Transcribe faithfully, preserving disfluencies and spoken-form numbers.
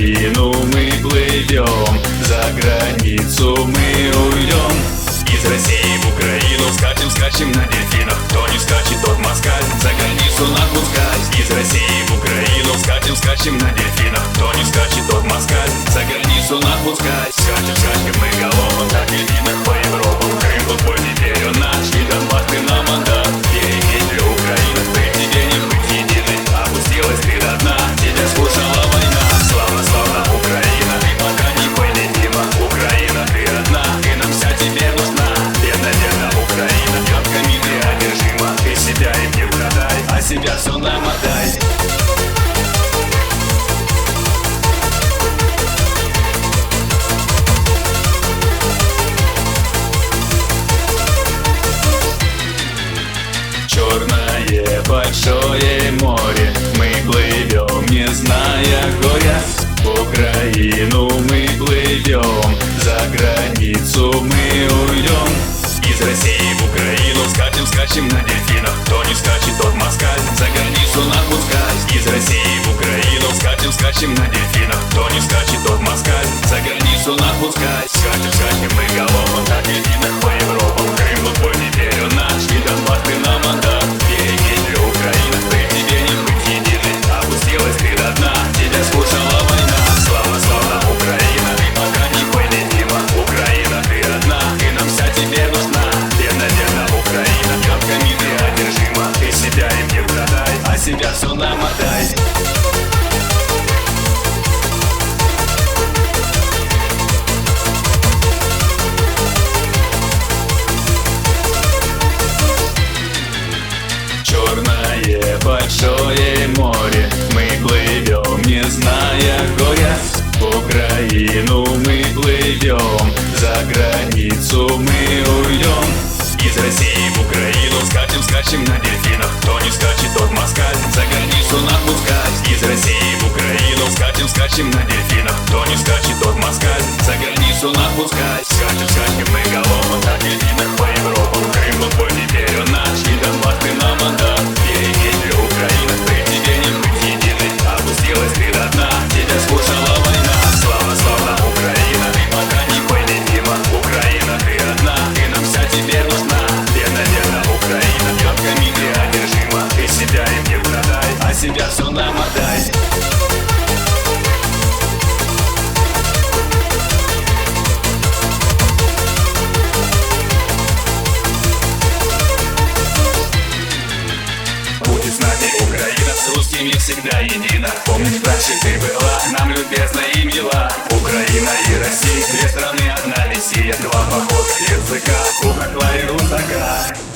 Украину мы плывем, за границу мы уйдем. Из России в Украину скачем, скачем на дельфинах. Кто не скачет, тот москаль, за границу нас пускать. Из России в Украину скачем, скачем на дельфинах. Кто не скачет, тот москаль, за границу нас пускать. Скачем, скачем мы головом на дельфинах по Европам. Крым тут твой, теперь он наш, и Донбасс ты нам отдал. Береги для Украины, при тебе не быть единой. Опустилась ты до дна, тебя скушала война. Славно, славно, Украина, ты пока не победима. Украина, ты одна, и нам вся тебе нужна. Бедна, бедна Украина, детками ты одержима. Ты себя им не продай, а себя все нам отдай. Черное большое море, мы плывем, не зная горя. В Украину мы плывем, за границу мы уйдем. Из России в Украину скачем, скачем на дельфинах. Кто не скачет, тот москаль, за границу нас пускать. Из России в Украину скачем, скачем на дельфинах. Кто не скачет, тот москаль, за границу нас пускать. Скачем, скачем мы головом на дельфинах по Европам. Крым тут твой, теперь он наш, и Донбасс ты нам отдал. Береги для Украины, при тебе не быть единой. Опустилась ты до дна, тебя скушала война. Слава, слава Украина, ты пока не победима. Украина, ты одна, и нам вся тебе нужна. Бедна, бедна Украина, детками ты одержима. Ты себя им не продай, а себя все нам отдай. Черное большое море, мы плывем, не зная горя. В Украину мы плывем, за границу мы уйдем. Из России в Украину скачем, скачем на дельфинах. Кто не скачет, тот москаль, за границу нас пускать. Из России в Украину скачем, скачем на дельфинах. Кто не скачет, тот москаль, за границу нас пускать. Скачем, скачем мы головом на дельфинах по Европам. Крым тут твой, теперь он наш, и Донбасс ты нам отдал. Береги для Украины, при тебе не быть единой. Опустилась ты до дна, тебя скушала война. Слава, славно Украина, ты пока не победима. Украина, ты одна, и нам вся тебе нужна. Бедна, бедна Украина, детками ты одержима. Ты себя им не продай, а себя все нам отдай. Будет с нами Украина, с русскими всегда едина. Помнишь, раньше ты была нам любезна и мила. Украина и Россия, две страны, одна Россия. Два похода языка, кухня, клавиатура, такая.